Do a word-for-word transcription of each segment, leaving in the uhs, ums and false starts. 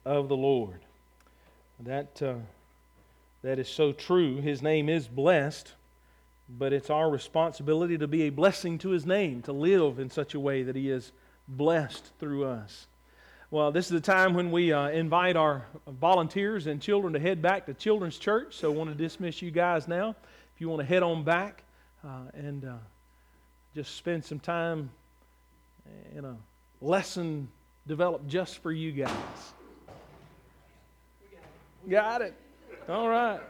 of the Lord. That, uh, that is so true. His name is blessed, but it's our responsibility to be a blessing to His name, to live in such a way that He is blessed through us. Well, this is the time when we uh, invite our volunteers and children to head back to Children's Church, so I want to dismiss you guys now. If you want to head on back uh, and uh, just spend some time in a lesson developed just for you guys. Got it. All right.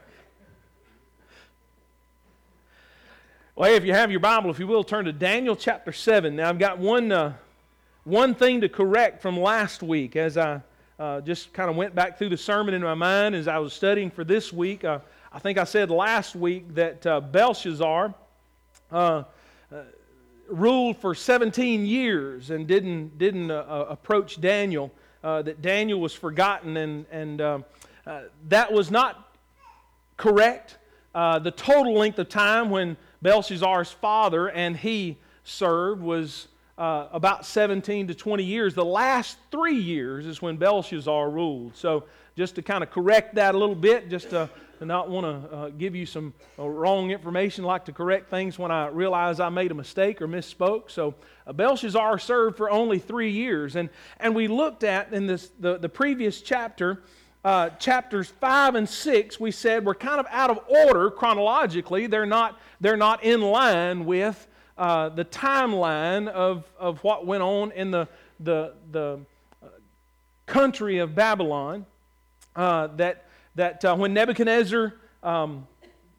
Well, hey, if you have your Bible, if you will, turn to Daniel chapter seven. Now, I've got one uh, one thing to correct from last week as I uh, just kind of went back through the sermon in my mind as I was studying for this week. Uh, I think I said last week that uh, Belshazzar uh, uh, ruled for seventeen years and didn't didn't uh, approach Daniel. Uh, that Daniel was forgotten, and and uh, uh, that was not correct. Uh, the total length of time when Belshazzar's father and he served was uh, about seventeen to twenty years. The last three years is when Belshazzar ruled. So just to kind of correct that a little bit, just to, to not want to uh, give you some uh, wrong information, like to correct things when I realize I made a mistake or misspoke. So uh, Belshazzar served for only three years. And, and we looked at in this the, the previous chapter, Uh, chapters five and six, we said were kind of out of order chronologically. They're not, they're not in line with uh, the timeline of, of what went on in the, the, the country of Babylon. Uh, that that uh, when Nebuchadnezzar um,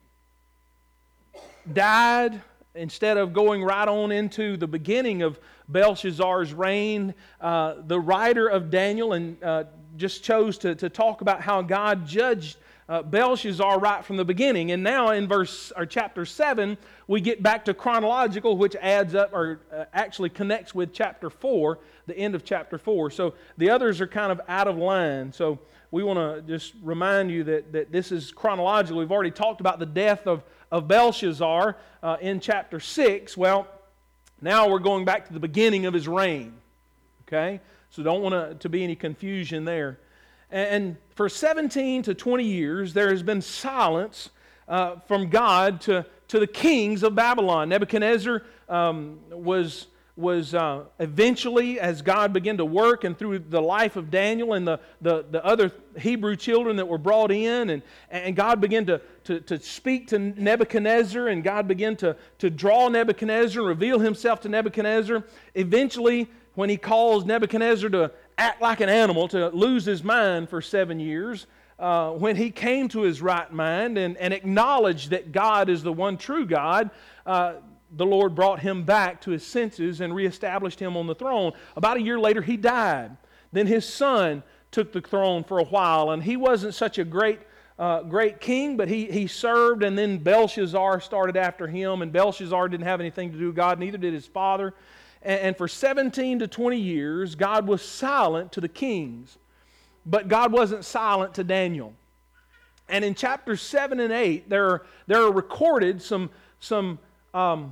died, instead of going right on into the beginning of Belshazzar's reign, uh, the writer of Daniel and uh, just chose to, to talk about how God judged uh, Belshazzar right from the beginning. And now in verse or chapter seven, we get back to chronological, which adds up or uh, actually connects with chapter four, the end of chapter four. So the others are kind of out of line. So we want to just remind you that, that this is chronological. We've already talked about the death of, of Belshazzar uh, in chapter six. Well, now we're going back to the beginning of his reign. Okay? So don't want to, to be any confusion there. And for seventeen to twenty years, there has been silence uh, from God to, to the kings of Babylon. Nebuchadnezzar um, was, was uh, eventually, as God began to work, and through the life of Daniel and the, the, the other Hebrew children that were brought in, and, and God began to, to, to speak to Nebuchadnezzar, and God began to, to draw Nebuchadnezzar and reveal Himself to Nebuchadnezzar. Eventually, when He calls Nebuchadnezzar to act like an animal, to lose his mind for seven years, uh, when he came to his right mind and, and acknowledged that God is the one true God, uh, the Lord brought him back to his senses and reestablished him on the throne. About a year later, he died. Then his son took the throne for a while, and he wasn't such a great uh, great king, but he, he served, and then Belshazzar started after him, and Belshazzar didn't have anything to do with God, neither did his father. And for seventeen to twenty years, God was silent to the kings. But God wasn't silent to Daniel. And in chapters seven and eight, there are, there are recorded some, some um,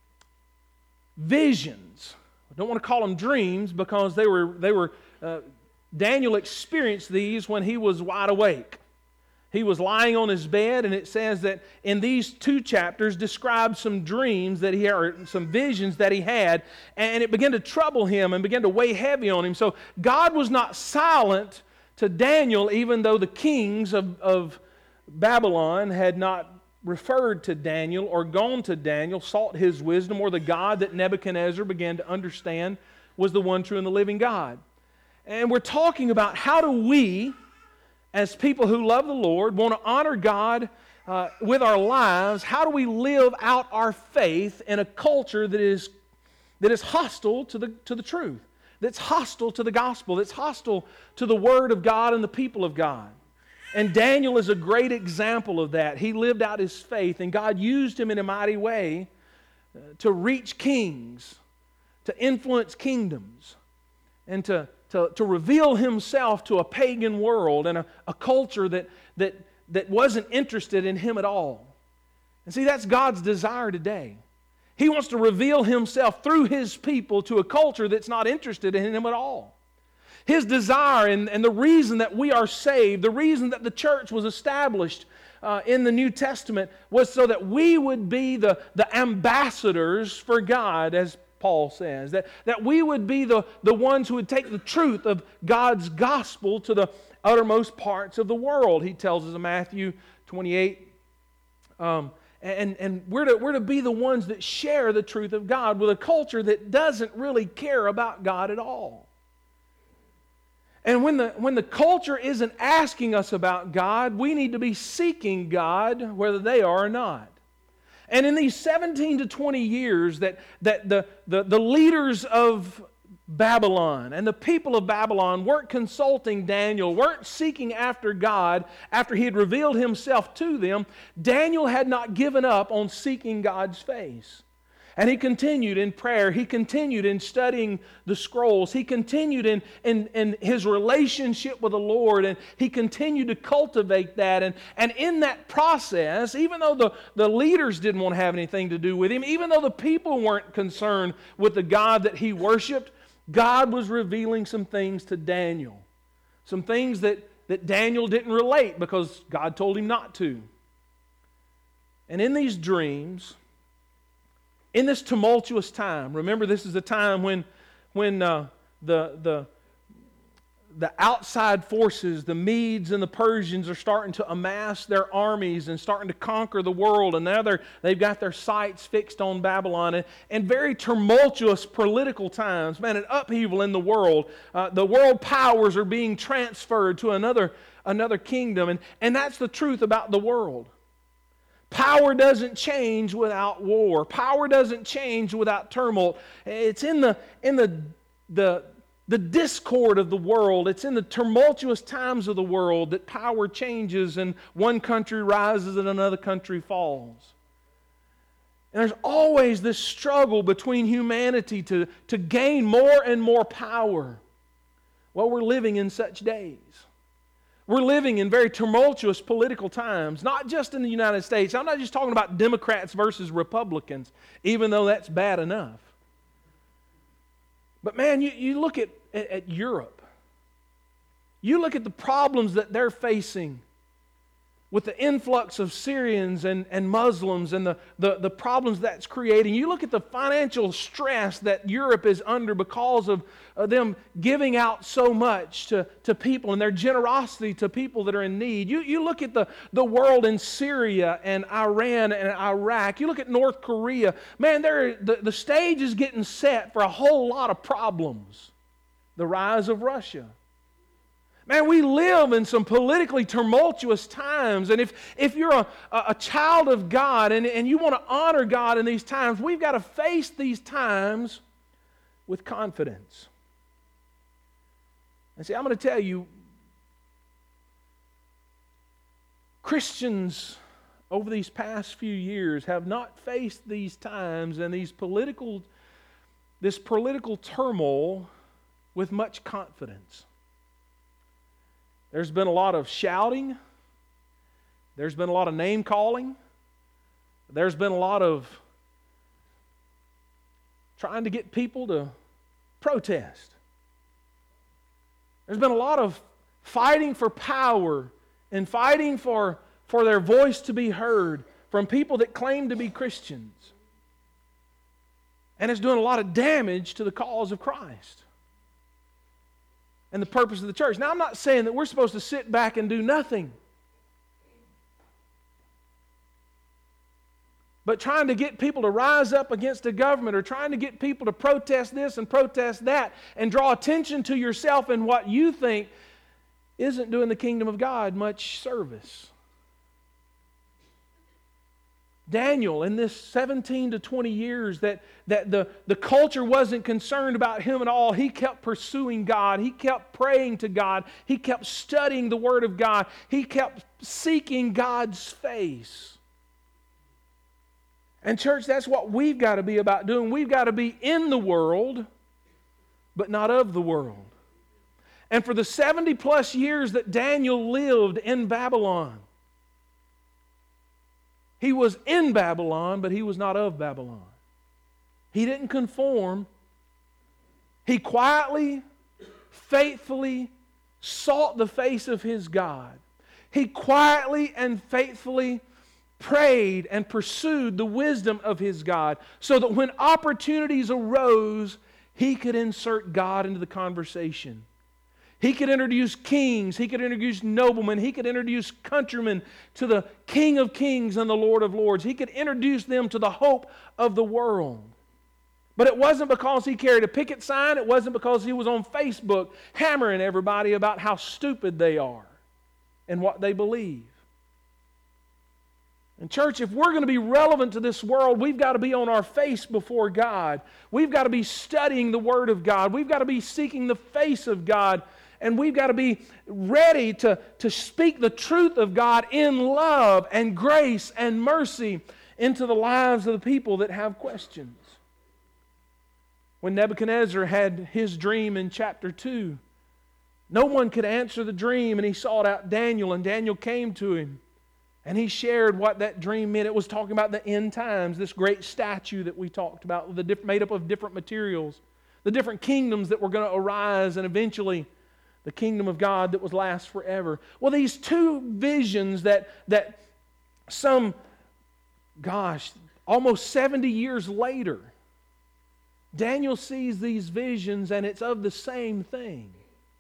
visions. I don't want to call them dreams because they were, they were uh, Daniel experienced these when he was wide awake. He was lying on his bed, and it says that in these two chapters describe some dreams that he had, or some visions that he had, and it began to trouble him and began to weigh heavy on him. So God was not silent to Daniel, even though the kings of, of Babylon had not referred to Daniel or gone to Daniel, sought his wisdom, or the God that Nebuchadnezzar began to understand was the one true and the living God. And we're talking about how do we, as people who love the Lord, want to honor God uh, with our lives, how do we live out our faith in a culture that is, that is hostile to the, to the truth, that's hostile to the gospel, that's hostile to the Word of God and the people of God? And Daniel is a great example of that. He lived out his faith, and God used him in a mighty way uh, to reach kings, to influence kingdoms, and to To, to reveal Himself to a pagan world and a, a culture that, that, that wasn't interested in Him at all. And see, that's God's desire today. He wants to reveal Himself through His people to a culture that's not interested in Him at all. His desire and, and the reason that we are saved, the reason that the church was established uh, in the New Testament was so that we would be the, the ambassadors for God, as Paul says. That, that we would be the, the ones who would take the truth of God's gospel to the uttermost parts of the world. He tells us in Matthew twenty-eight. Um, and and we're, to, we're to be the ones that share the truth of God with a culture that doesn't really care about God at all. And when the, when the culture isn't asking us about God, we need to be seeking God whether they are or not. And in these seventeen to twenty years that, that the, the, the leaders of Babylon and the people of Babylon weren't consulting Daniel, weren't seeking after God after He had revealed Himself to them, Daniel had not given up on seeking God's face. And he continued in prayer. He continued in studying the scrolls. He continued in, in, in his relationship with the Lord. And he continued to cultivate that. And, and in that process, even though the, the leaders didn't want to have anything to do with him, even though the people weren't concerned with the God that he worshiped, God was revealing some things to Daniel. Some things that, that Daniel didn't relate because God told him not to. And in these dreams, in this tumultuous time, remember this is the time when, when uh, the, the, the outside forces, the Medes and the Persians are starting to amass their armies and starting to conquer the world. And now they're, they've got their sights fixed on Babylon. And, and very tumultuous political times, man, an upheaval in the world. Uh, the world powers are being transferred to another, another kingdom. And, and that's the truth about the world. Power doesn't change without war. Power doesn't change without turmoil. It's in the, in the, the, the discord of the world. It's in the tumultuous times of the world that power changes and one country rises and another country falls. And there's always this struggle between humanity to, to gain more and more power. Well, we're living in such days. We're living in very tumultuous political times, not just in the United States. I'm not just talking about Democrats versus Republicans, even though that's bad enough. But man, you, you look at, at, at Europe. You look at the problems that they're facing with the influx of Syrians and, and Muslims and the, the, the problems that's creating. You look at the financial stress that Europe is under because of uh, them giving out so much to, to people and their generosity to people that are in need. You, you look at the, the world in Syria and Iran and Iraq. You look at North Korea. Man, there, the, the stage is getting set for a whole lot of problems. The rise of Russia. Man, we live in some politically tumultuous times, and if, if you're a, a child of God and, and you want to honor God in these times, we've got to face these times with confidence. And see, I'm going to tell you, Christians over these past few years have not faced these times and these political, this political turmoil with much confidence. There's been a lot of shouting. There's been a lot of name calling. There's been a lot of trying to get people to protest. There's been a lot of fighting for power and fighting for, for their voice to be heard from people that claim to be Christians. And it's doing a lot of damage to the cause of Christ and the purpose of the church. Now, I'm not saying that we're supposed to sit back and do nothing. But trying to get people to rise up against the government or trying to get people to protest this and protest that and draw attention to yourself and what you think isn't doing the kingdom of God much service. Daniel, in this seventeen to twenty years that, that the, the culture wasn't concerned about him at all, he kept pursuing God. He kept praying to God. He kept studying the Word of God. He kept seeking God's face. And church, that's what we've got to be about doing. We've got to be in the world, but not of the world. And for the seventy plus years that Daniel lived in Babylon, he was in Babylon, but he was not of Babylon. He didn't conform. He quietly faithfully sought the face of his God. He quietly and faithfully prayed and pursued the wisdom of his God so that when opportunities arose, he could insert God into the conversation. He could introduce kings, he could introduce noblemen, he could introduce countrymen to the King of Kings and the Lord of Lords. He could introduce them to the hope of the world. But it wasn't because he carried a picket sign, it wasn't because he was on Facebook hammering everybody about how stupid they are and what they believe. And church, if we're going to be relevant to this world, we've got to be on our face before God. We've got to be studying the Word of God. We've got to be seeking the face of God. And we've got to be ready to, to speak the truth of God in love and grace and mercy into the lives of the people that have questions. When Nebuchadnezzar had his dream in chapter two, no one could answer the dream, and he sought out Daniel, and Daniel came to him. And he shared what that dream meant. It was talking about the end times, this great statue that we talked about, the diff- made up of different materials, the different kingdoms that were going to arise, and eventually the kingdom of God that would last forever. Well, these two visions that, that some, gosh, almost seventy years later, Daniel sees these visions, and it's of the same thing.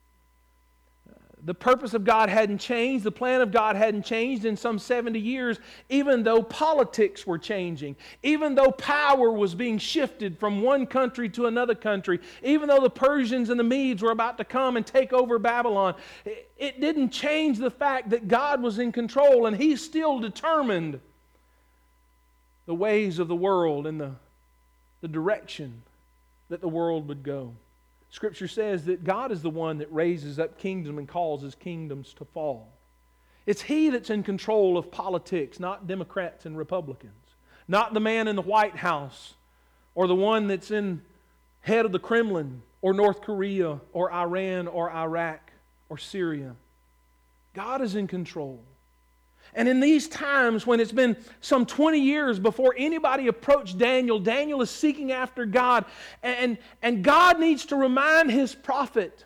The purpose of God hadn't changed. The plan of God hadn't changed in some seventy years, even though politics were changing, even though power was being shifted from one country to another country, even though the Persians and the Medes were about to come and take over Babylon. It didn't change the fact that God was in control, and He still determined the ways of the world and the, the direction that the world would go. Scripture says that God is the one that raises up kingdoms and causes kingdoms to fall. It's He that's in control of politics, not Democrats and Republicans. Not the man in the White House or the one that's in head of the Kremlin or North Korea or Iran or Iraq or Syria. God is in control. And in these times when it's been some twenty years before anybody approached Daniel, Daniel is seeking after God. And, and God needs to remind his prophet,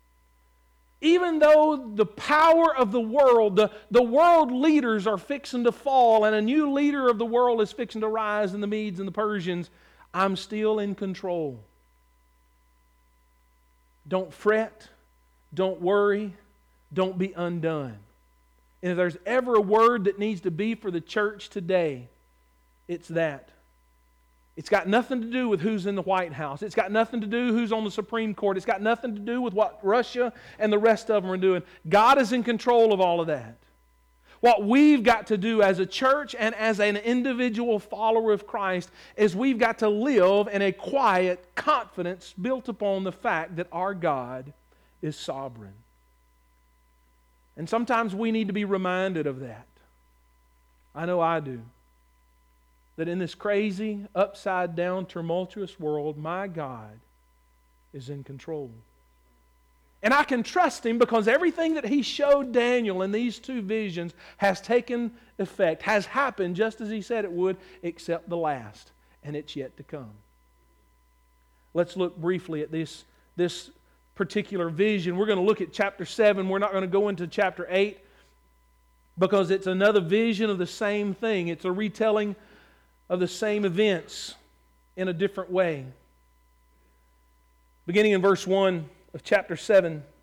even though the power of the world, the, the world leaders are fixing to fall and a new leader of the world is fixing to rise in the Medes and the Persians, I'm still in control. Don't fret. Don't worry. Don't be undone. And if there's ever a word that needs to be for the church today, it's that. It's got nothing to do with who's in the White House. It's got nothing to do who's on the Supreme Court. It's got nothing to do with what Russia and the rest of them are doing. God is in control of all of that. What we've got to do as a church and as an individual follower of Christ is we've got to live in a quiet confidence built upon the fact that our God is sovereign. And sometimes we need to be reminded of that. I know I do. That in this crazy, upside-down, tumultuous world, my God is in control. And I can trust Him because everything that He showed Daniel in these two visions has taken effect, has happened just as He said it would, except the last. And it's yet to come. Let's look briefly at this, this particular vision. We're going to look at chapter seven. We're not going to go into chapter eight because it's another vision of the same thing. It's a retelling of the same events in a different way. Beginning in verse one of chapter seven, it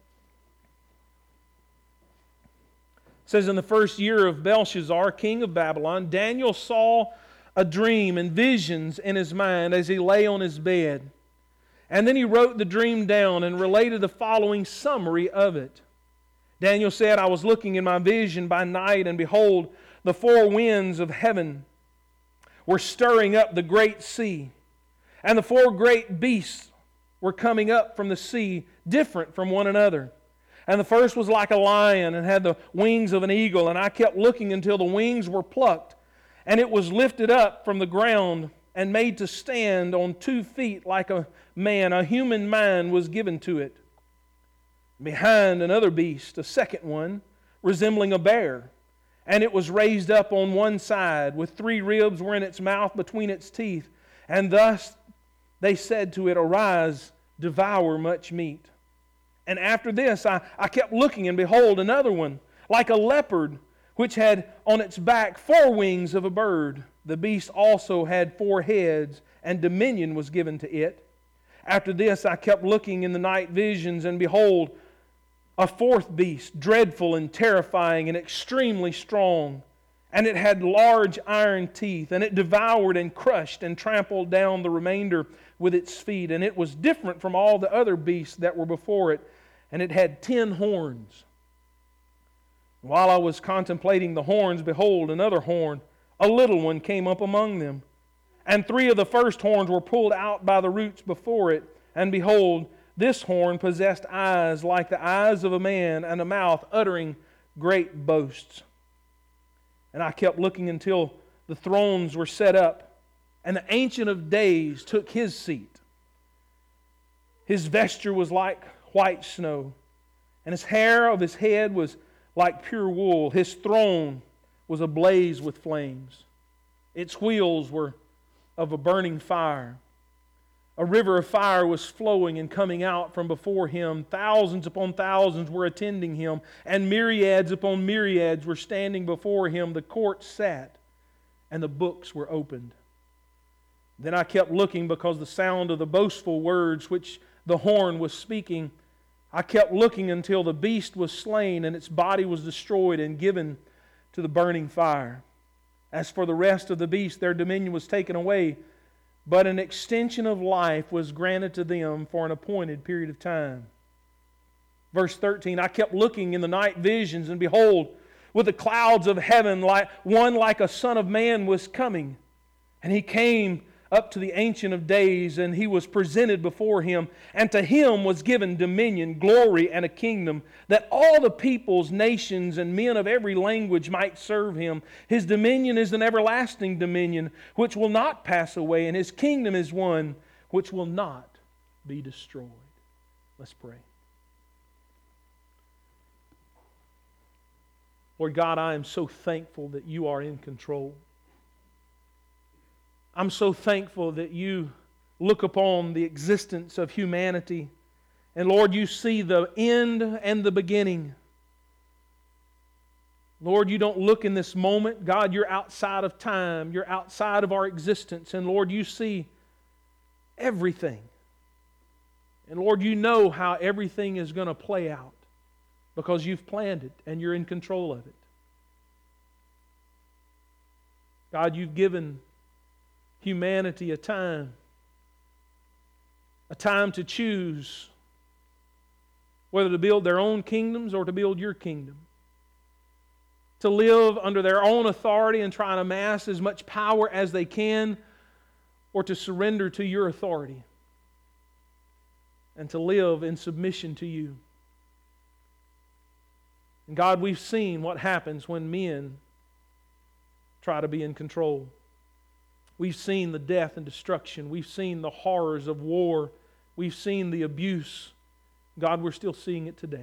says, in the first year of Belshazzar, king of Babylon, Daniel saw a dream and visions in his mind as he lay on his bed. And then he wrote the dream down and related the following summary of it. Daniel said, I was looking in my vision by night, and behold, the four winds of heaven were stirring up the great sea. And the four great beasts were coming up from the sea, different from one another. And the first was like a lion and had the wings of an eagle. And I kept looking until the wings were plucked. And it was lifted up from the ground and made to stand on two feet like a man. A human mind was given to it. Behind another beast, a second one, resembling a bear. And it was raised up on one side, with three ribs were in its mouth between its teeth. And thus they said to it, Arise, devour much meat. And after this I, I kept looking, and behold, another one, like a leopard, which had on its back four wings of a bird. The beast also had four heads, and dominion was given to it. After this I kept looking in the night visions, and behold, a fourth beast, dreadful and terrifying and extremely strong. And it had large iron teeth, and it devoured and crushed and trampled down the remainder with its feet. And it was different from all the other beasts that were before it, and it had ten horns. While I was contemplating the horns, behold, another horn, a little one, came up among them. And three of the first horns were pulled out by the roots before it. And behold, this horn possessed eyes like the eyes of a man, and a mouth uttering great boasts. And I kept looking until the thrones were set up, and the Ancient of Days took his seat. His vesture was like white snow, and his hair of his head was like pure wool. His throne was ablaze with flames. Its wheels were of a burning fire. A river of fire was flowing and coming out from before him. Thousands upon thousands were attending him, and myriads upon myriads were standing before him. The court sat, and the books were opened. Then I kept looking, because the sound of the boastful words which the horn was speaking, I kept looking until the beast was slain, and its body was destroyed and given to the burning fire. As for the rest of the beasts, their dominion was taken away, but an extension of life was granted to them for an appointed period of time. Verse thirteen, I kept looking in the night visions, and behold, with the clouds of heaven, like one like a son of man was coming. And he came up to the Ancient of Days, and he was presented before him. And to him was given dominion, glory, and a kingdom, that all the peoples, nations, and men of every language might serve him. His dominion is an everlasting dominion, which will not pass away, and his kingdom is one which will not be destroyed. Let's pray. Lord God, I am so thankful that you are in control. I'm so thankful that you look upon the existence of humanity, and Lord, you see the end and the beginning. Lord, you don't look in this moment. God, you're outside of time. You're outside of our existence. And Lord, you see everything. And Lord, you know how everything is going to play out, because you've planned it and you're in control of it. God, you've given humanity a time, a time to choose whether to build their own kingdoms or to build your kingdom, to live under their own authority and try and amass as much power as they can, or to surrender to your authority and to live in submission to you. And God, we've seen what happens when men try to be in control. We've seen the death and destruction. We've seen the horrors of war. We've seen the abuse. God, we're still seeing it today.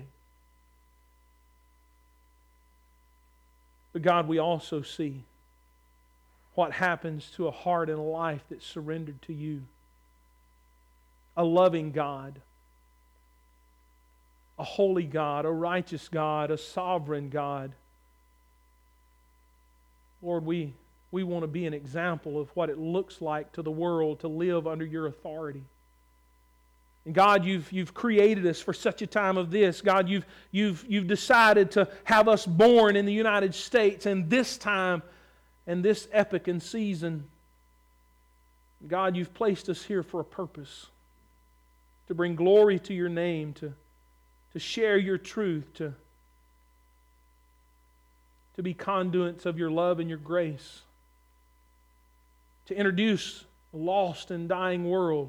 But God, we also see what happens to a heart and a life that's surrendered to you. A loving God, a holy God, a righteous God, a sovereign God. Lord, we We want to be an example of what it looks like to the world to live under your authority. And God, you've, you've created us for such a time of this. God, you've, you've, you've decided to have us born in the United States in this time and this epoch and season. God, you've placed us here for a purpose, to bring glory to your name, to, to share your truth, to, to be conduits of your love and your grace, to introduce a lost and dying world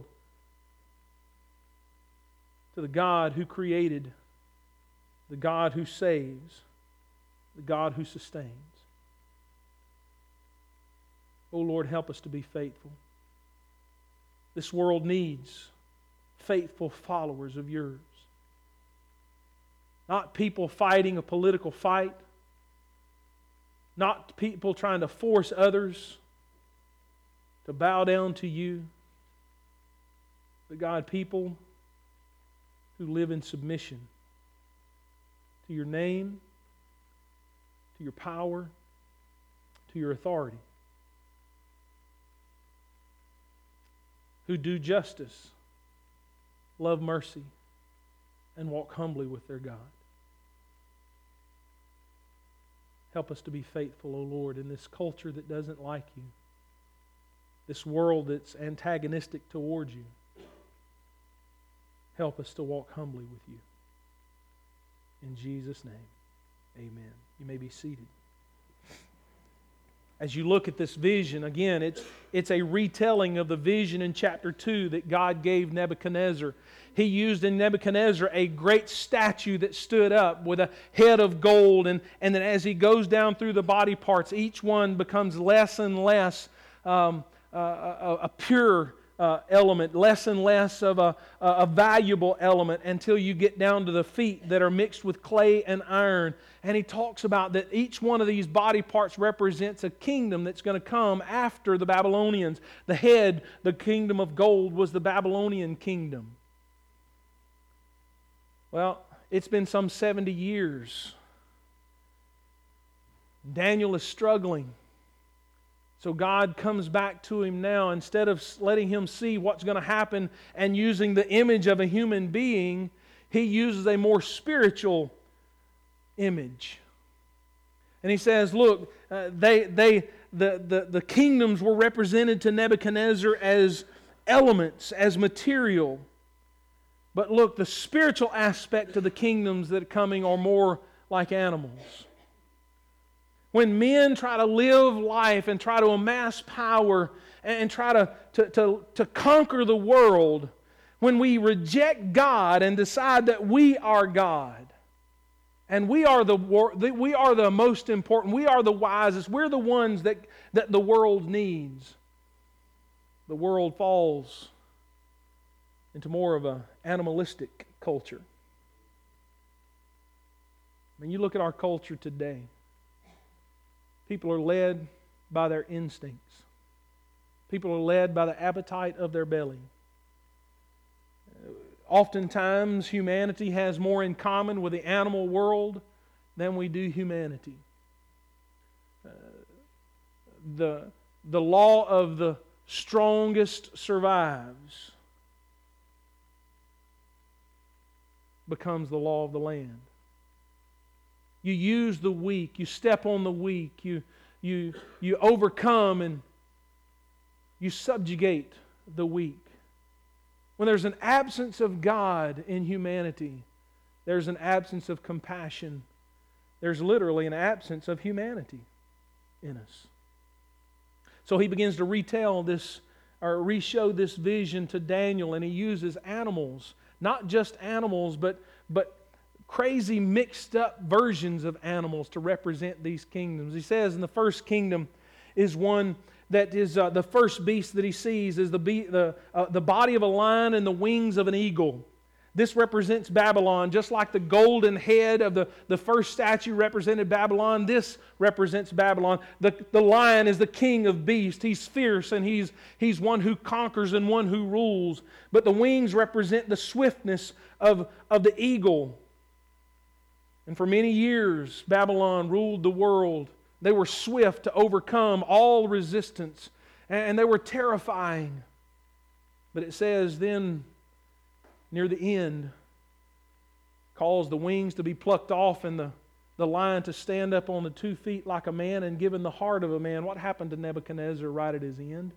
to the God who created, the God who saves, the God who sustains. Oh Lord, help us to be faithful. This world needs faithful followers of yours. Not people fighting a political fight, not people trying to force others to bow down to you, but God, people who live in submission to your name, to your power, to your authority, who do justice, love mercy, and walk humbly with their God. Help us to be faithful, O Lord, in this culture that doesn't like you, this world that's antagonistic towards you. Help us to walk humbly with you. In Jesus' name, amen. You may be seated. As you look at this vision, again, it's, it's a retelling of the vision in chapter two that God gave Nebuchadnezzar. He used in Nebuchadnezzar a great statue that stood up with a head of gold, and, and then as he goes down through the body parts, each one becomes less and less um, uh, a, a pure uh, element, less and less of a, a valuable element, until you get down to the feet that are mixed with clay and iron. And he talks about that each one of these body parts represents a kingdom that's going to come after the Babylonians. The head, the kingdom of gold, was the Babylonian kingdom. Well, it's been some seventy years. Daniel is struggling. So God comes back to him now. Instead of letting him see what's going to happen and using the image of a human being, he uses a more spiritual image. And he says, look, uh, they, they, the, the, the kingdoms were represented to Nebuchadnezzar as elements, as material. But look, the spiritual aspect of the kingdoms that are coming are more like animals. When men try to live life and try to amass power and try to, to, to, to conquer the world, when we reject God and decide that we are God, and we are the, we are the most important, we are the wisest, we're the ones that, that the world needs, the world falls into more of an animalistic culture. When you look at our culture today, people are led by their instincts. People are led by the appetite of their belly. Oftentimes, humanity has more in common with the animal world than we do humanity. Uh, the, the law of the strongest survives becomes the law of the land. You use the weak, you step on the weak, you, you, you overcome and you subjugate the weak. When there's an absence of God in humanity, there's an absence of compassion. There's literally an absence of humanity in us. So he begins to retell this, or re-show this vision to Daniel, and he uses animals, not just animals, but, but crazy mixed up versions of animals to represent these kingdoms. He says in the first kingdom is one that is uh, the first beast that he sees is the, be- the, uh, the body of a lion and the wings of an eagle. This represents Babylon. Just like the golden head of the, the first statue represented Babylon, this represents Babylon. The, the lion is the king of beasts. He's fierce and he's, he's one who conquers and one who rules. But the wings represent the swiftness of, of the eagle. And for many years, Babylon ruled the world. They were swift to overcome all resistance, and they were terrifying. But it says then, near the end, caused the wings to be plucked off and the, the lion to stand up on the two feet like a man and given the heart of a man. What happened to Nebuchadnezzar right at his end?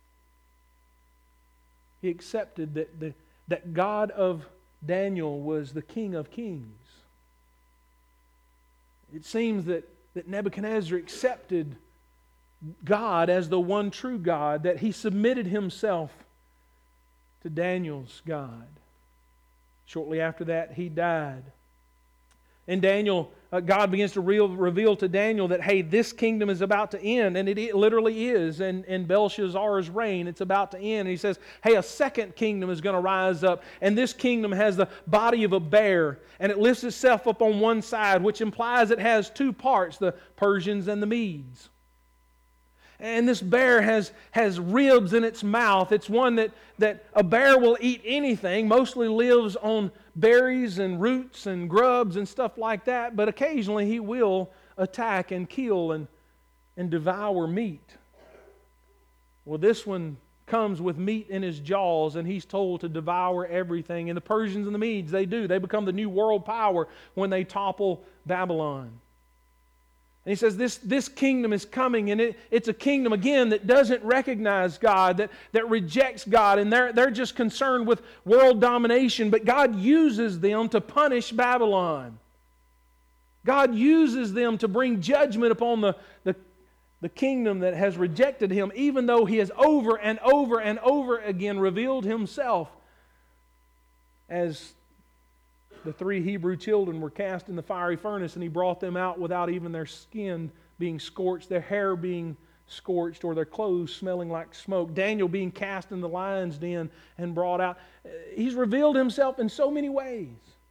He accepted that, the, that God of Daniel was the King of Kings. It seems that, that Nebuchadnezzar accepted God as the one true God, that he submitted himself to Daniel's God. Shortly after that, he died. And Daniel, uh, God begins to real, reveal to Daniel that, hey, this kingdom is about to end, and it, it literally is. And in Belshazzar's reign, it's about to end. And he says, hey, a second kingdom is going to rise up, and this kingdom has the body of a bear, and it lifts itself up on one side, which implies it has two parts, the Persians and the Medes. And this bear has, has ribs in its mouth. It's one that, that a bear will eat anything, mostly lives on berries and roots and grubs and stuff like that, but occasionally he will attack and kill and, and devour meat. Well, this one comes with meat in his jaws, and he's told to devour everything. And the Persians and the Medes, they do. They become the new world power when they topple Babylon. And he says this, this kingdom is coming, and it, it's a kingdom, again, that doesn't recognize God, that, that rejects God, and they're, they're just concerned with world domination. But God uses them to punish Babylon. God uses them to bring judgment upon the, the, the kingdom that has rejected Him, even though He has over and over and over again revealed Himself as the three Hebrew children were cast in the fiery furnace, and He brought them out without even their skin being scorched, their hair being scorched, or their clothes smelling like smoke. Daniel being cast in the lion's den and brought out. He's revealed Himself in so many ways,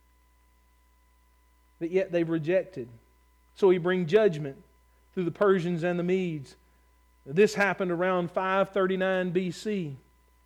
but yet they've rejected. So He brings judgment through the Persians and the Medes. This happened around five thirty-nine B C.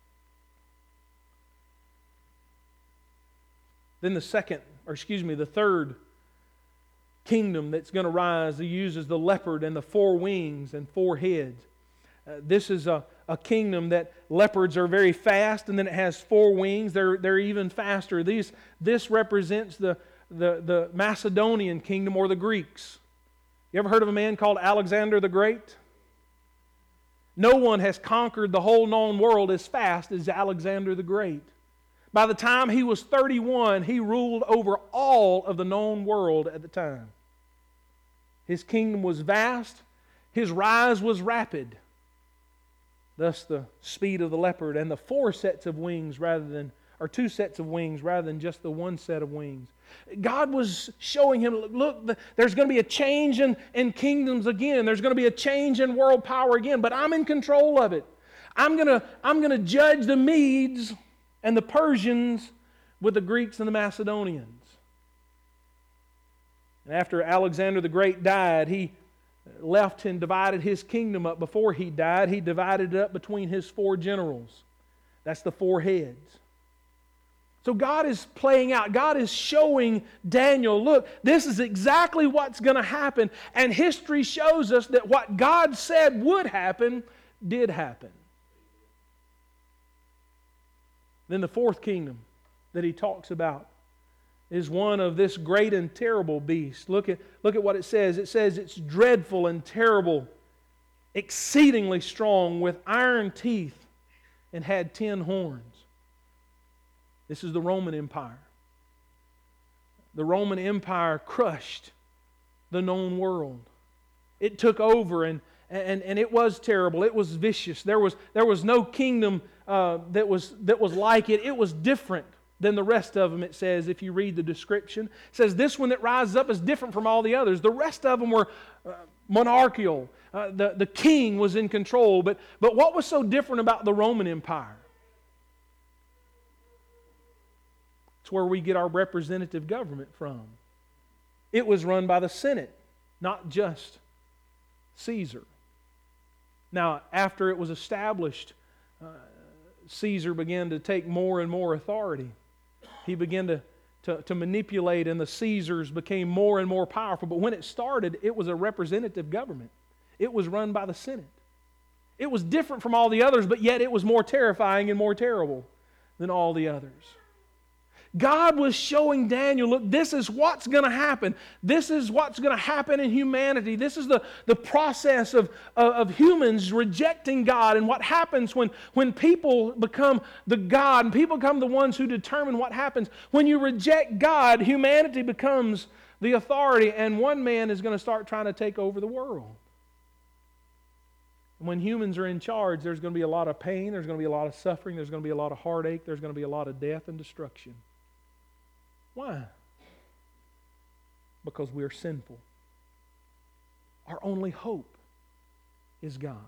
Then the second, or excuse me, the third kingdom that's going to rise, He uses the leopard and the four wings and four heads. Uh, this is a, a kingdom that leopards are very fast, and then it has four wings. They're, they're even faster. These, this represents the, the, the Macedonian kingdom, or the Greeks. You ever heard of a man called Alexander the Great? No one has conquered the whole known world as fast as Alexander the Great. By the time he was thirty-one, he ruled over all of the known world at the time. His kingdom was vast. His rise was rapid. Thus the speed of the leopard and the four sets of wings rather than, or two sets of wings rather than just the one set of wings. God was showing him, look, there's going to be a change in, in kingdoms again. There's going to be a change in world power again, but I'm in control of it. I'm going to, I'm going to judge the Medes and the Persians with the Greeks and the Macedonians. And after Alexander the Great died, he left and divided his kingdom up. Before he died, he divided it up between his four generals. That's the four heads. So God is playing out. God is showing Daniel, look, this is exactly what's going to happen. And history shows us that what God said would happen, did happen. Then the fourth kingdom that he talks about is one of this great and terrible beast. Look at, look at what it says. It says it's dreadful and terrible, exceedingly strong, with iron teeth, and had ten horns. This is the Roman Empire. The Roman Empire crushed the known world. It took over, and, and, and it was terrible. It was vicious. There was, there was no kingdom uh, that was, that was like it. It was different than the rest of them, it says, if you read the description. It says this one that rises up is different from all the others. The rest of them were uh, monarchical. Uh, the, the king was in control. But, but what was so different about the Roman Empire? It's where we get our representative government from. It was run by the Senate, not just Caesar. Now, after it was established, uh, Caesar began to take more and more authority. He began to, to, to manipulate, and the Caesars became more and more powerful. But when it started, it was a representative government. It was run by the Senate. It was different from all the others, but yet it was more terrifying and more terrible than all the others. God was showing Daniel, look, this is what's going to happen. This is what's going to happen in humanity. This is the, the process of, of, of humans rejecting God, and what happens when, when people become the God, and people become the ones who determine what happens. When you reject God, humanity becomes the authority, and one man is going to start trying to take over the world. When humans are in charge, there's going to be a lot of pain, there's going to be a lot of suffering, there's going to be a lot of heartache, there's going to be a lot of death and destruction. Why? Because we are sinful. Our only hope is God.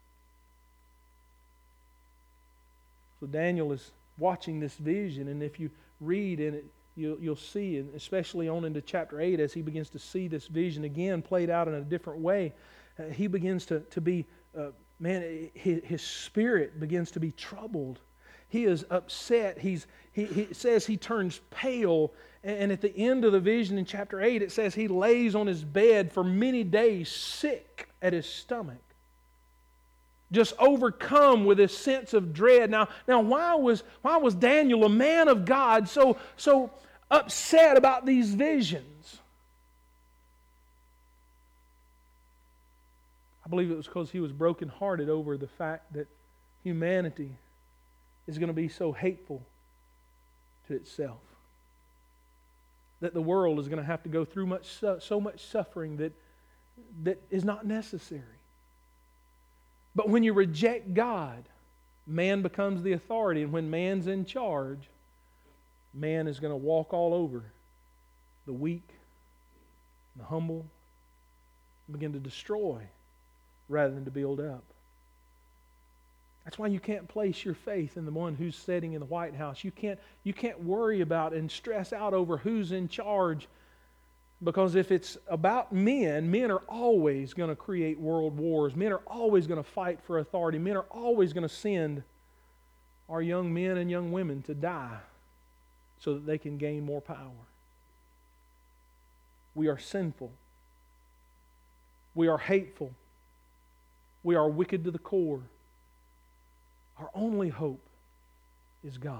So Daniel is watching this vision, and if you read in it, you'll, you'll see, and especially on into chapter eight, as he begins to see this vision again played out in a different way, uh, he begins to, to be, uh, man, his, his spirit begins to be troubled. he is upset. He's, he, he it says he turns pale. And at the end of the vision in chapter eight, it says he lays on his bed for many days sick at his stomach. Just overcome with this sense of dread. Now, now why was, why was Daniel, a man of God, so, so upset about these visions? I believe it was because he was brokenhearted over the fact that humanity is going to be so hateful to itself. That the world is going to have to go through much so much suffering that, that is not necessary. But when you reject God, man becomes the authority. And when man's in charge, man is going to walk all over the weak, the humble, and begin to destroy rather than to build up. That's why you can't place your faith in the one who's sitting in the White House. You can't, you can't worry about and stress out over who's in charge, because if it's about men, men are always going to create world wars. Men are always going to fight for authority. Men are always going to send our young men and young women to die so that they can gain more power. We are sinful. We are hateful. We are wicked to the core. Our only hope is God.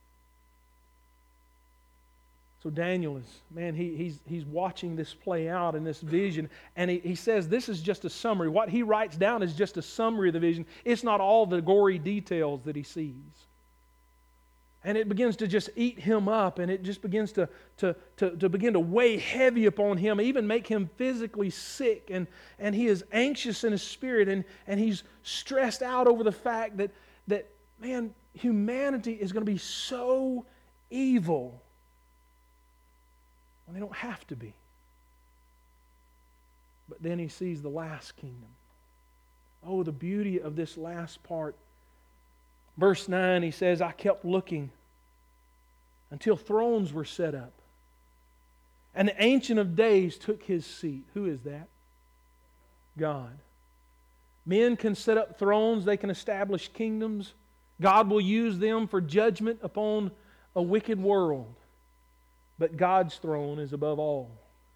So Daniel is, man, he, he's, he's watching this play out in this vision, and he, he says this is just a summary. What he writes down is just a summary of the vision. It's not all the gory details that he sees. And it begins to just eat him up, and it just begins to, to, to, to begin to weigh heavy upon him, even make him physically sick, and, and he is anxious in his spirit, and, and he's stressed out over the fact that that, man, humanity is going to be so evil when they don't have to be. But then he sees the last kingdom. Oh, the beauty of this last part. Verse nine, he says, I kept looking until thrones were set up, and the Ancient of Days took his seat. Who is that? God. Men can set up thrones, they can establish kingdoms. God will use them for judgment upon a wicked world. But God's throne is above all.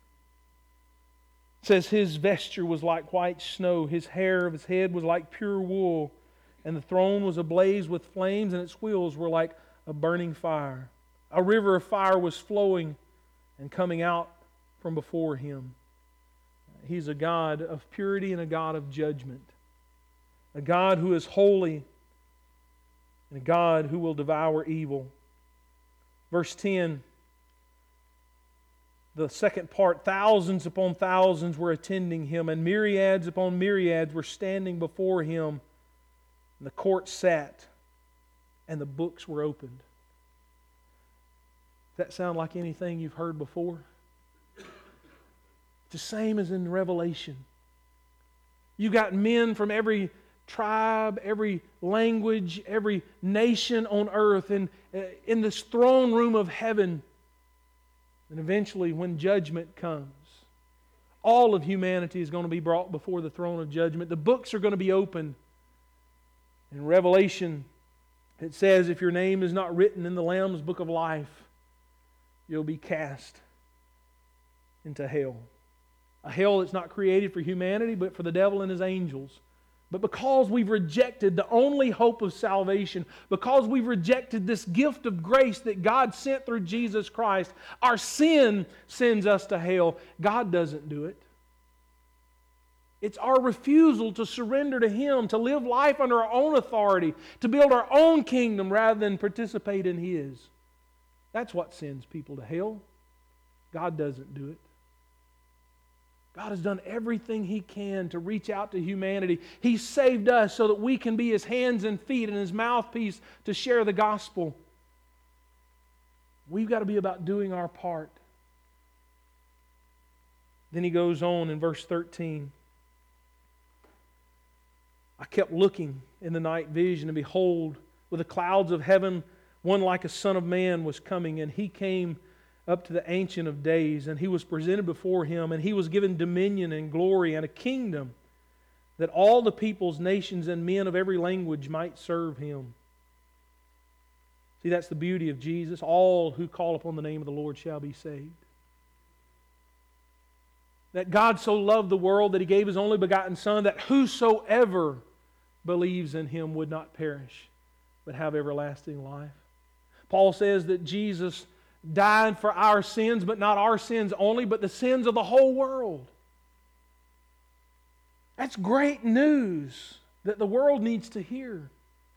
It says his vesture was like white snow, his hair of his head was like pure wool, and the throne was ablaze with flames, and its wheels were like a burning fire. A river of fire was flowing and coming out from before him. He's a God of purity and a God of judgment. A God who is holy and a God who will devour evil. Verse ten, the second part, thousands upon thousands were attending him, and myriads upon myriads were standing before him. And the court sat, and the books were opened. Does that sound like anything you've heard before? It's the same as in Revelation. You got men from every tribe, every language, every nation on earth, and uh, in this throne room of heaven. And eventually, when judgment comes, all of humanity is going to be brought before the throne of judgment. The books are going to be opened. In Revelation, it says, if your name is not written in the Lamb's book of life, you'll be cast into hell. A hell that's not created for humanity, but for the devil and his angels. But because we've rejected the only hope of salvation, because we've rejected this gift of grace that God sent through Jesus Christ, our sin sends us to hell. God doesn't do it. It's our refusal to surrender to Him, to live life under our own authority, to build our own kingdom rather than participate in His. That's what sends people to hell. God doesn't do it. God has done everything He can to reach out to humanity. He saved us so that we can be His hands and feet and His mouthpiece to share the gospel. We've got to be about doing our part. Then he goes on in verse thirteen. I kept looking in the night vision, and behold, with the clouds of heaven, one like a son of man was coming, and he came up to the Ancient of Days, and he was presented before him, and he was given dominion and glory and a kingdom, that all the peoples, nations, and men of every language might serve him. See, that's the beauty of Jesus. All who call upon the name of the Lord shall be saved. That God so loved the world that He gave His only begotten Son, that whosoever believes in Him would not perish, but have everlasting life. Paul says that Jesus died for our sins, but not our sins only, but the sins of the whole world. That's great news that the world needs to hear.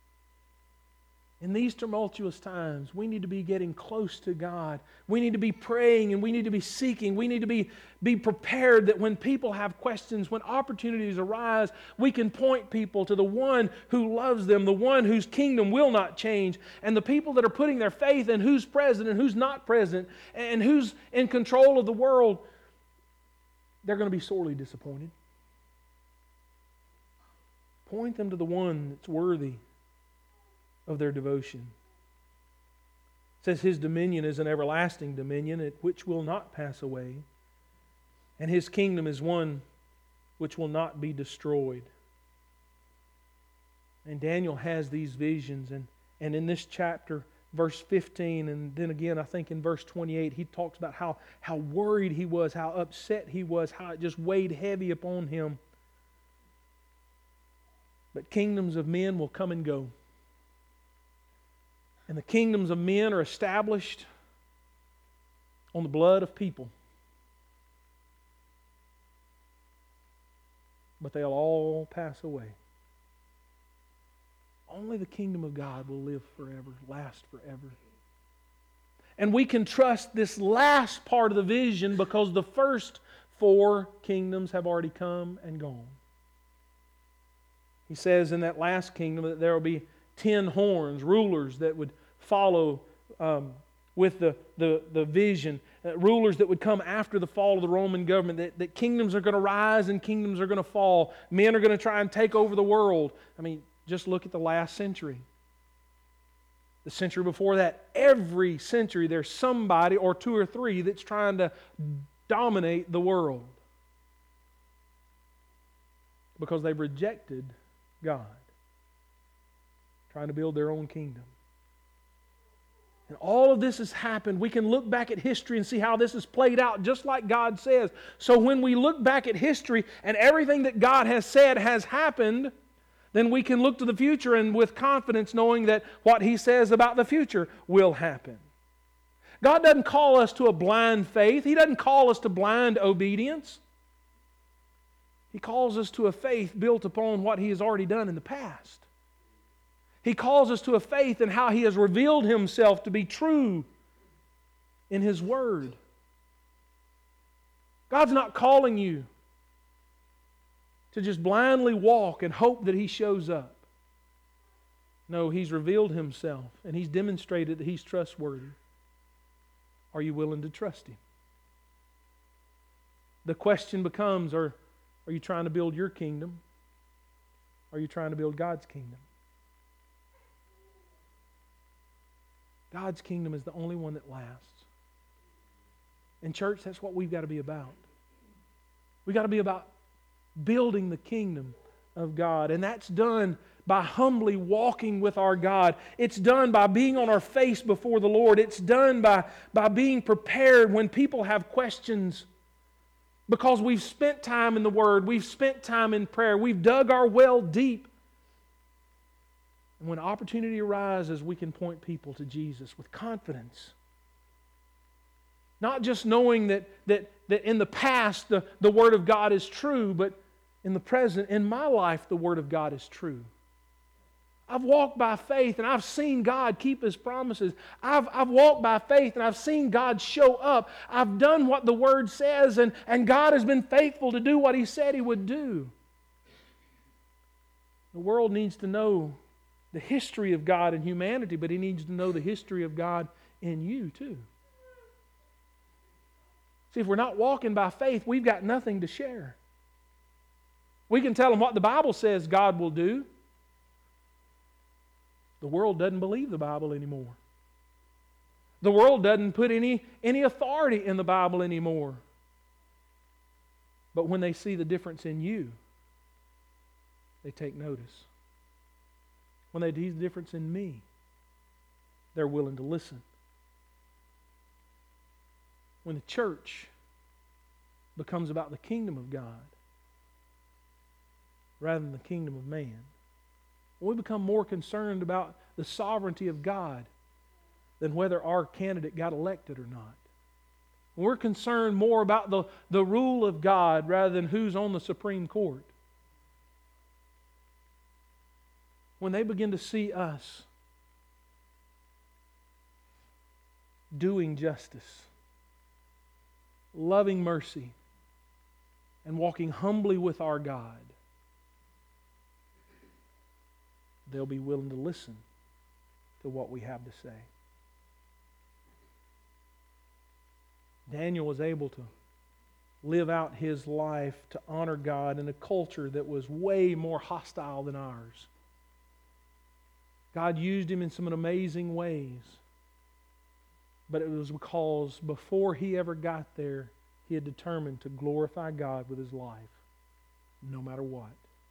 In these tumultuous times, we need to be getting close to God. We need to be praying and we need to be seeking. We need to be, be prepared that when people have questions, when opportunities arise, we can point people to the one who loves them, the one whose kingdom will not change, and the people that are putting their faith in who's present and who's not present and who's in control of the world, they're going to be sorely disappointed. Point them to the one that's worthy of their devotion. It says His dominion is an everlasting dominion which will not pass away, and His kingdom is one which will not be destroyed. And Daniel has these visions, and, and in this chapter, verse fifteen, and then again I think in verse twenty-eight, he talks about how, how worried he was, how upset he was, how it just weighed heavy upon him. But kingdoms of men will come and go. And the kingdoms of men are established on the blood of people. But they'll all pass away. Only the kingdom of God will live forever, last forever. And we can trust this last part of the vision because the first four kingdoms have already come and gone. He says in that last kingdom that there will be ten horns, rulers that would follow um, with the, the, the vision, uh, rulers that would come after the fall of the Roman government, that, that kingdoms are going to rise and kingdoms are going to fall. Men are going to try and take over the world. I mean, just look at the last century. The century before that, every century there's somebody or two or three that's trying to dominate the world because they've rejected God, trying to build their own kingdom. And all of this has happened. We can look back at history and see how this has played out just like God says. So when we look back at history and everything that God has said has happened, then we can look to the future and with confidence knowing that what He says about the future will happen. God doesn't call us to a blind faith. He doesn't call us to blind obedience. He calls us to a faith built upon what He has already done in the past. He calls us to a faith in how He has revealed Himself to be true in His Word. God's not calling you to just blindly walk and hope that He shows up. No, He's revealed Himself and He's demonstrated that He's trustworthy. Are you willing to trust Him? The question becomes, are, are you trying to build your kingdom? Or are you trying to build God's kingdom? God's kingdom is the only one that lasts. In church, that's what we've got to be about. We've got to be about building the kingdom of God. And that's done by humbly walking with our God. It's done by being on our face before the Lord. It's done by, by being prepared when people have questions. Because we've spent time in the Word. We've spent time in prayer. We've dug our well deep. And when opportunity arises, we can point people to Jesus with confidence. Not just knowing that, that, that in the past the, the Word of God is true, but in the present, in my life, the Word of God is true. I've walked by faith and I've seen God keep His promises. I've, I've walked by faith and I've seen God show up. I've done what the Word says and, and God has been faithful to do what He said He would do. The world needs to know the history of God and humanity, but He needs to know the history of God in you too. See, if we're not walking by faith, we've got nothing to share. We can tell them what the Bible says God will do. The world doesn't believe the Bible anymore. The world doesn't put any, any authority in the Bible anymore. But when they see the difference in you, they take notice. When they see the difference in me, they're willing to listen. When the church becomes about the kingdom of God rather than the kingdom of man, when we become more concerned about the sovereignty of God than whether our candidate got elected or not, when we're concerned more about the, the rule of God rather than who's on the Supreme Court, when they begin to see us doing justice, loving mercy, and walking humbly with our God, they'll be willing to listen to what we have to say. Daniel was able to live out his life to honor God in a culture that was way more hostile than ours. God used him in some amazing ways. But it was because before he ever got there, he had determined to glorify God with his life, no matter what.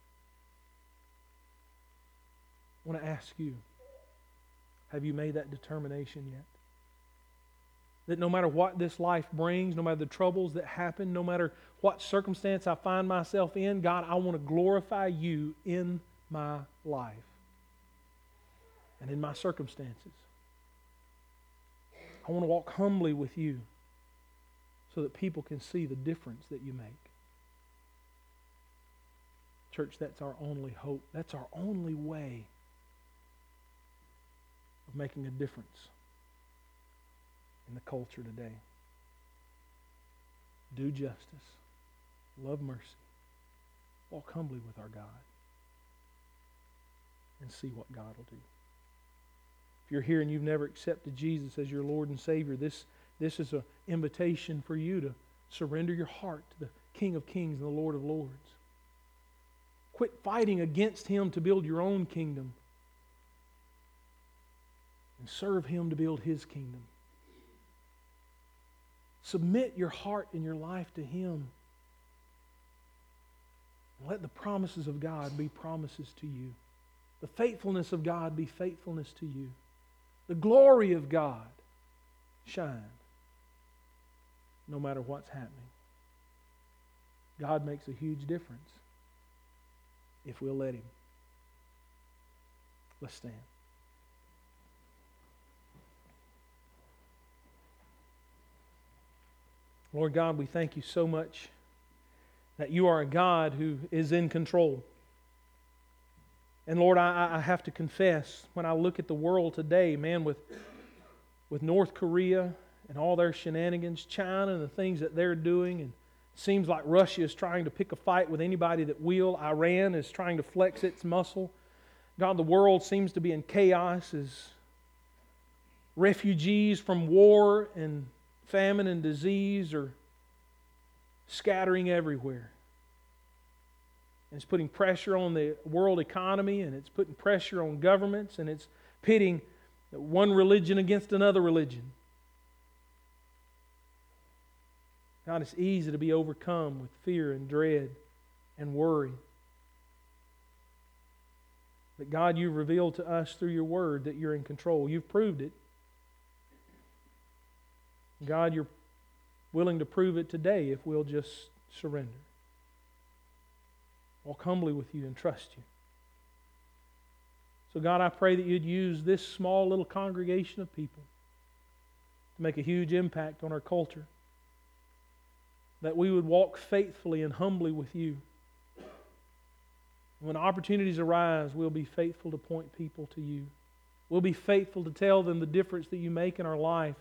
I want to ask you, have you made that determination yet? That no matter what this life brings, no matter the troubles that happen, no matter what circumstance I find myself in, God, I want to glorify you in my life and in my circumstances. I want to walk humbly with you so that people can see the difference that you make. Church, that's our only hope. That's our only way of making a difference in the culture today. Do justice. Love mercy. Walk humbly with our God. And see what God will do. If you're here and you've never accepted Jesus as your Lord and Savior, this, this is an invitation for you to surrender your heart to the King of Kings and the Lord of Lords. Quit fighting against Him to build your own kingdom. And serve Him to build His kingdom. Submit your heart and your life to Him. And let the promises of God be promises to you. The faithfulness of God be faithfulness to you. The glory of God shine no matter what's happening. God makes a huge difference if we'll let Him. Let's stand. Lord God, we thank you so much that you are a God who is in control. And Lord, I, I have to confess, when I look at the world today, man, with, with North Korea and all their shenanigans, China and the things that they're doing, and it seems like Russia is trying to pick a fight with anybody that will. Iran is trying to flex its muscle. God, the world seems to be in chaos as refugees from war and famine and disease are scattering everywhere. And it's putting pressure on the world economy, and it's putting pressure on governments, and it's pitting one religion against another religion. God, it's easy to be overcome with fear and dread and worry. But God, you've revealed to us through your word that you're in control. You've proved it. God, you're willing to prove it today if we'll just surrender. Walk humbly with you and trust you. So God, I pray that you'd use this small little congregation of people to make a huge impact on our culture. That we would walk faithfully and humbly with you. When opportunities arise, we'll be faithful to point people to you. We'll be faithful to tell them the difference that you make in our life.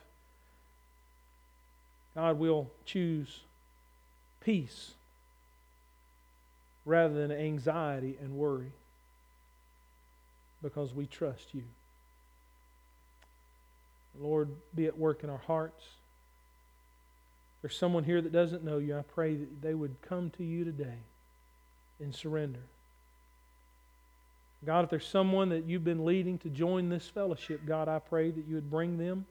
God, we'll choose peace rather than anxiety and worry because we trust you. Lord, be at work in our hearts. If there's someone here that doesn't know you, I pray that they would come to you today and surrender. God, if there's someone that you've been leading to join this fellowship, God, I pray that you would bring them.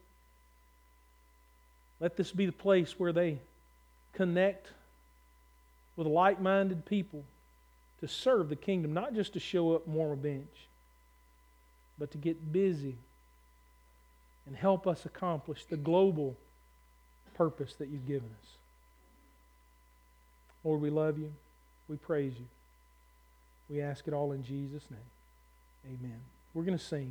Let this be the place where they connect with like-minded people to serve the kingdom, not just to show up and warm a bench, but to get busy and help us accomplish the global purpose that you've given us. Lord, we love you. We praise you. We ask it all in Jesus' name. Amen. We're going to sing.